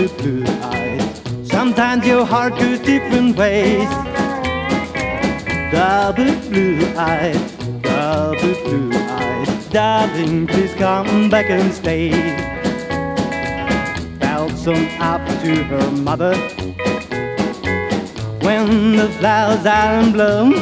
double blue eyes. Sometimes your heart goes different ways. Double blue eyes, double blue eyes. Darling, please come back and stay. Balsam up to her mother when the flowers are in bloom.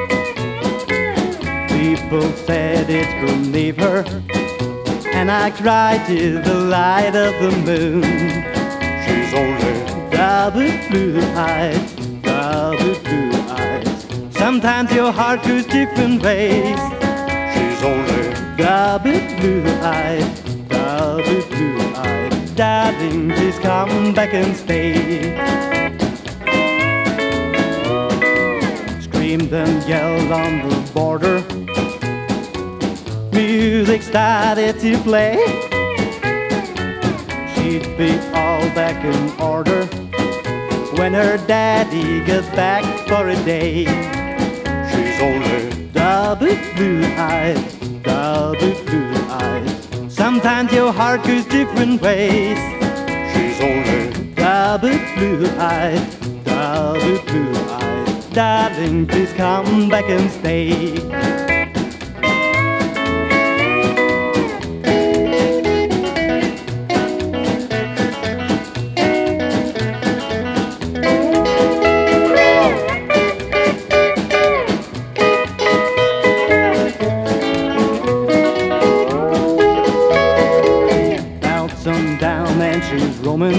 People said it would leave her, and I cried to the light of the moon. She's only double blue eyes, double blue eyes. Sometimes your heart goes different ways. She's only double blue eyes, double blue eyes. Darling, please come back and stay. Screamed and yelled on the border. Music started to play. She'd be all back in order when her daddy got back for a day. She's only double blue eyes, double blue eyes. Sometimes your heart goes different ways. She's only double blue eyes, double blue eyes. Darling, please come back and stay. Down and she's roaming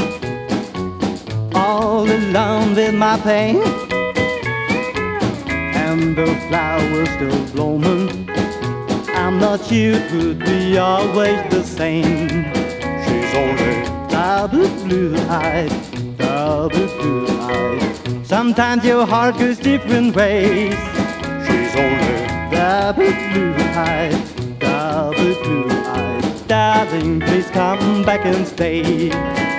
all alone with my pain, and the flowers still blooming. I'm not sure it would be always the same. She's only double blue eyes, double blue eyes. Sometimes your heart goes different ways. She's only double blue eyes, double blue eyes. Darling, please come back and stay.